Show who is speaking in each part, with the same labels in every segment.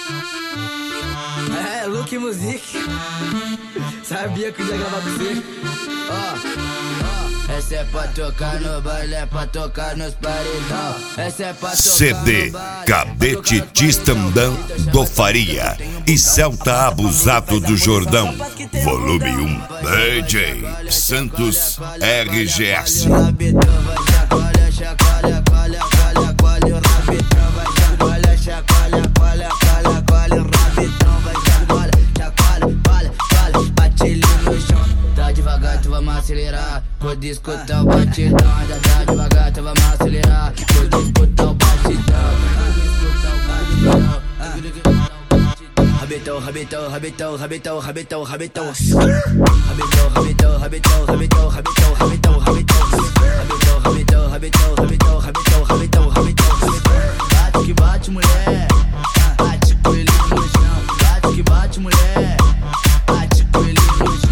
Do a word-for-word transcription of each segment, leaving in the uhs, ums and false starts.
Speaker 1: É, Luke Music. Sabia que eu ia gravar com você. Ó, ó. Essa é pra tocar no baile, é pra tocar nos paredão. Essa é pra tocar
Speaker 2: C D Cadete Tistandã do Faria e Celta Abusado do Jordão. Volume um. D J Santos R G S.
Speaker 1: Vamos acelerar, pode escutar o batidão. Ainda tá devagar, então vamos acelerar, pode escutar o batidão. Rabetão, rabetão, rabetão, rabetão, rabetão, rabetão. Rabetão, rabetão, rabetão, rabetão, rabetão, rabetão, rabetão. Rabetão, rabetão, rabetão, rabetão, rabetão, rabetão, rabetão. Bate que bate, mulher. Bate com ele no chão. Bate que bate, mulher. Bate com ele no chão.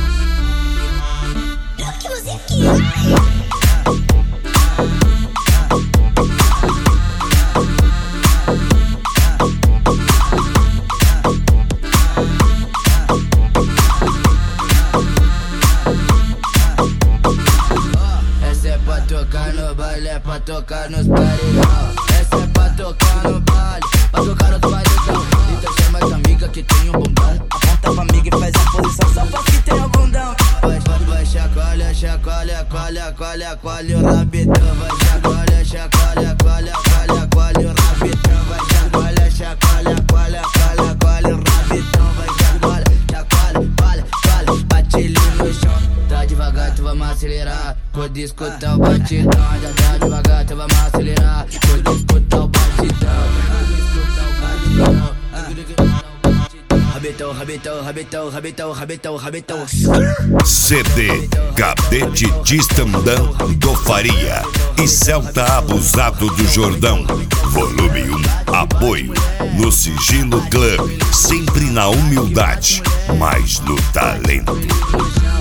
Speaker 1: Essa é pra tocar no baile, é pra tocar nos paredão. Essa é pra tocar no baile, pra tocar nos paredão. Então chama as amigas que tem um bundão. Aponta pra amiga e faz a posição só pra que tem um bundão. Vai, vai, vai, chacoalha, chacoalha, coalha, coalha, coalha o rabetão. Vai, chacoalha, chacoalha, coalha, coalha, coalha o rabetão. Vai, chacoalha, chacoalha, coalha, coalha, coalha o rabetão. Vai, chacoalha, chacoalha, coalha, coalha, bate ele no chão. Tá devagar, tu vamos acelerar, pode escutar o batidão. Ainda tá devagar, tu vamos acelerar, pode escutar o batidão. Pode escutar o batidão. Rabetão, rabetão, rabetão, rabetão, rabetão, rabetão.
Speaker 2: C D Cadete Tistandã do Faria e Celta Abusado do Jordão. Volume um. Apoio no Sigilo Club, sempre na humildade, mas no talento.